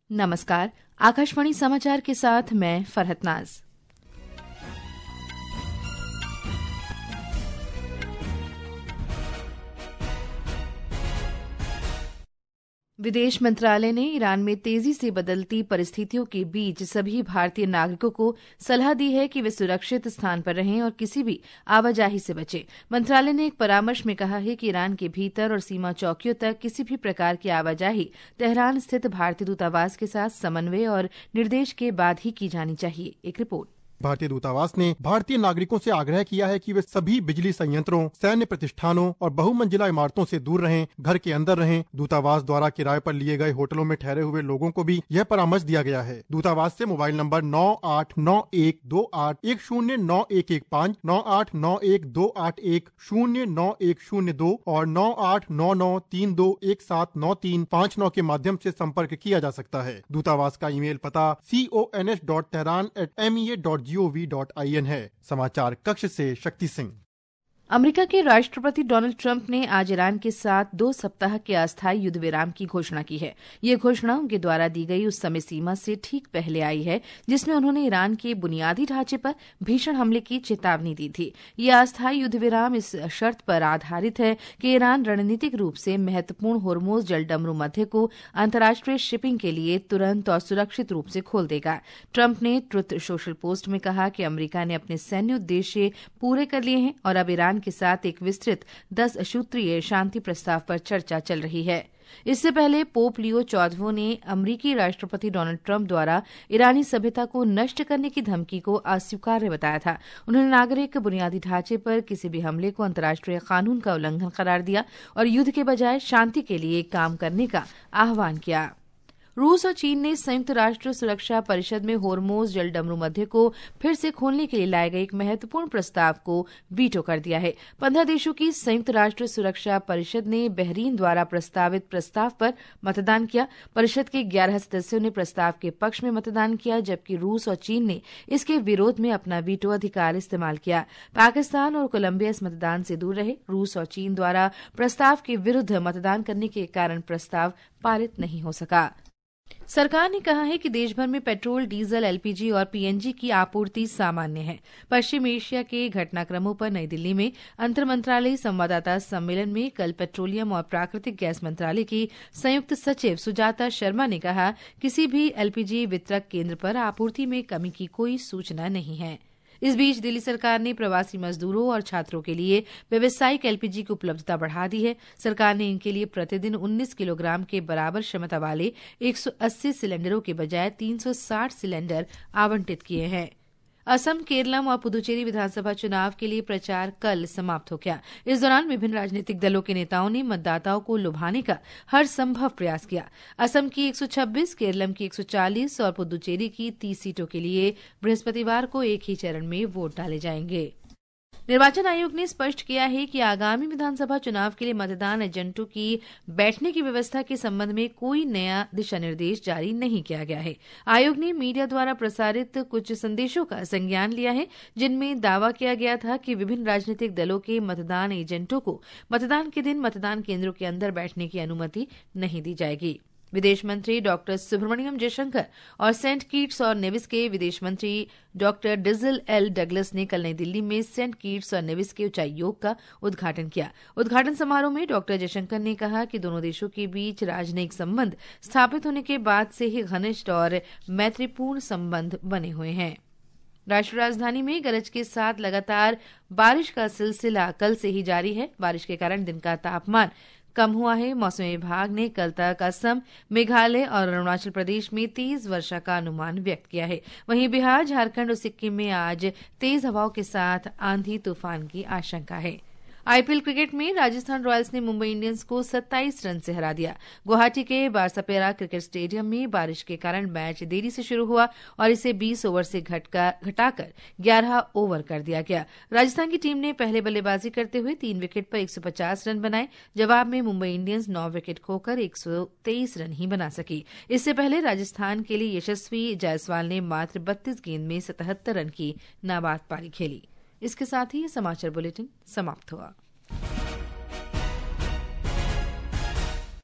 नमस्कार, आकाशवाणी समाचार के साथ मैं फरहत नाज। विदेश मंत्रालय ने ईरान में तेजी से बदलती परिस्थितियों के बीच सभी भारतीय नागरिकों को सलाह दी है कि वे सुरक्षित स्थान पर रहें और किसी भी आवाजाही से बचें। मंत्रालय ने एक परामर्श में कहा है कि ईरान के भीतर और सीमा चौकियों तक किसी भी प्रकार की आवाजाही तेहरान स्थित भारतीय दूतावास के साथ समन्वय और निर्देश के बाद ही की जानी चाहिए। एक रिपोर्ट। भारतीय दूतावास ने भारतीय नागरिकों से आग्रह किया है कि वे सभी बिजली संयंत्रों, सैन्य प्रतिष्ठानों और बहुमंजिला इमारतों से दूर रहें, घर के अंदर रहें। दूतावास द्वारा किराए पर लिए गए होटलों में ठहरे हुए लोगों को भी यह परामर्श दिया गया है। दूतावास से मोबाइल नंबर 989128109115, 989128109102 और 989932179359 के माध्यम से संपर्क किया जा सकता है। दूतावास का ईमेल पता cons.tehran@mea.gov.in है। समाचार कक्ष से शक्ति सिंह। अमेरिका के राष्ट्रपति डोनाल्ड ट्रंप ने आज ईरान के साथ 2 सप्ताह के अस्थायी युद्ध विराम की घोषणा की है। ये घोषणा उनके द्वारा दी गई उस समय सीमा से ठीक पहले आई है जिसमें उन्होंने ईरान के बुनियादी ढांचे पर भीषण हमले की चेतावनी दी थी। ये अस्थायी युद्ध विराम इस शर्त पर आधारित है कि ईरान रणनीतिक रूप से महत्वपूर्ण होर्मुज जलडमरू मध्य को अंतर्राष्ट्रीय शिपिंग के लिए तुरंत और सुरक्षित रूप से खोल देगा। ट्रंप ने ट्रुथ सोशल पोस्ट में कहा कि अमेरिका ने अपने सैन्य उद्देश्य पूरे कर लिए हैं और अब ईरान के साथ एक विस्तृत 10 सूत्रीय शांति प्रस्ताव पर चर्चा चल रही है। इससे पहले पोप लियो 14वां ने अमेरिकी राष्ट्रपति डोनाल्ड ट्रंप द्वारा ईरानी सभ्यता को नष्ट करने की धमकी को अस्वीकार्य बताया था। उन्होंने नागरिक बुनियादी ढांचे पर किसी भी हमले को अंतर्राष्ट्रीय कानून का उल्लंघन करार दिया और युद्ध के बजाय शांति के लिए काम करने का आह्वान किया। रूस और चीन ने संयुक्त राष्ट्र सुरक्षा परिषद में होर्मुज जलडमरू मध्य को फिर से खोलने के लिए लाए गए एक महत्वपूर्ण प्रस्ताव को वीटो कर दिया है। 15 देशों की संयुक्त राष्ट्र सुरक्षा परिषद ने बहरीन द्वारा प्रस्तावित प्रस्ताव पर मतदान किया। परिषद के 11 सदस्यों ने प्रस्ताव के पक्ष में मतदान किया, जबकि रूस और चीन ने इसके विरोध में अपना वीटो अधिकार इस्तेमाल किया। पाकिस्तान और कोलंबिया इस मतदान से दूर रहे। रूस और चीन द्वारा प्रस्ताव के विरुद्ध मतदान करने के कारण प्रस्ताव पारित नहीं हो सका। सरकार ने कहा है कि देश भर में पेट्रोल, डीजल, एलपीजी और पीएनजी की आपूर्ति सामान्य है। पश्चिम एशिया के घटनाक्रमों पर नई दिल्ली में अंतर मंत्रालयी संवाददाता सम्मेलन में कल पेट्रोलियम और प्राकृतिक गैस मंत्रालय की संयुक्त सचिव सुजाता शर्मा ने कहा, किसी भी एलपीजी वितरक केंद्र पर आपूर्ति में कमी की कोई सूचना नहीं है। इस बीच दिल्ली सरकार ने प्रवासी मजदूरों और छात्रों के लिए व्यावसायिक एलपीजी की उपलब्धता बढ़ा दी है। सरकार ने इनके लिए प्रतिदिन 19 किलोग्राम के बराबर क्षमता वाले 180 सिलेंडरों के बजाय 360 सिलेंडर आवंटित किए हैं। असम, केरलम और पुदुचेरी विधानसभा चुनाव के लिए प्रचार कल समाप्त हो गया। इस दौरान विभिन्न राजनीतिक दलों के नेताओं ने मतदाताओं को लुभाने का हर संभव प्रयास किया। असम की 126, केरलम की 140 और पुदुचेरी की 30 सीटों के लिए बृहस्पतिवार को एक ही चरण में वोट डाले जाएंगे। निर्वाचन आयोग ने स्पष्ट किया है कि आगामी विधानसभा चुनाव के लिए मतदान एजेंटों की बैठने की व्यवस्था के संबंध में कोई नया दिशा निर्देश जारी नहीं किया गया है। आयोग ने मीडिया द्वारा प्रसारित कुछ संदेशों का संज्ञान लिया है, जिनमें दावा किया गया था कि विभिन्न राजनीतिक दलों के मतदान एजेंटों को मतदान के दिन मतदान केंद्रों के अंदर बैठने की अनुमति नहीं दी जाएगी। विदेश मंत्री डॉक्टर सुब्रमण्यम जयशंकर और सेंट किट्स और नेविस के विदेश मंत्री डॉक्टर डिजिल एल डगलस ने कल नई दिल्ली में सेंट किट्स और नेविस के उच्चायोग का उद्घाटन किया। उद्घाटन समारोह में डॉक्टर जयशंकर ने कहा कि दोनों देशों के बीच राजनयिक संबंध स्थापित होने के बाद से ही घनिष्ठ और मैत्रीपूर्ण संबंध बने हुए हैं। राष्ट्रीय राजधानी में गरज के साथ लगातार बारिश का सिलसिला कल से ही जारी है। बारिश के कारण दिन का तापमान कम हुआ है। मौसम विभाग ने कल तक असम, मेघालय और अरुणाचल प्रदेश में तेज वर्षा का अनुमान व्यक्त किया है। वहीं बिहार, झारखंड और सिक्किम में आज तेज हवाओं के साथ आंधी तूफान की आशंका है। आईपीएल क्रिकेट में राजस्थान रॉयल्स ने मुंबई इंडियंस को 27 रन से हरा दिया। गुवाहाटी के बारसापेरा क्रिकेट स्टेडियम में बारिश के कारण मैच देरी से शुरू हुआ और इसे 20 ओवर से घटाकर 11 ओवर कर दिया गया। राजस्थान की टीम ने पहले बल्लेबाजी करते हुए 3 विकेट पर 150 रन बनाए। जवाब में मुंबई इंडियंस 9 विकेट खोकर 123 रन ही बना सकी। इससे पहले राजस्थान के लिए यशस्वी जायसवाल ने मात्र 32 गेंद में 77 रन की नाबाद पारी खेली। इसके साथ ही ये समाचार बुलेटिन समाप्त हुआ।